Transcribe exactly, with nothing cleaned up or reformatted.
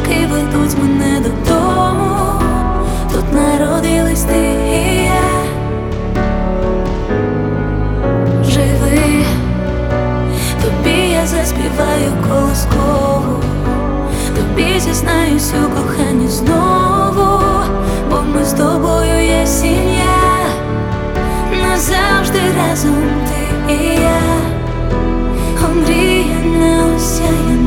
які ведуть мене додому. Тут народились ти і я. Живи, тобі я заспіваю колискову, тобі зізнаюсь у коханні знову, бо ми з тобою є сім'я, назавжди разом ти і я. Омріяна, осяяна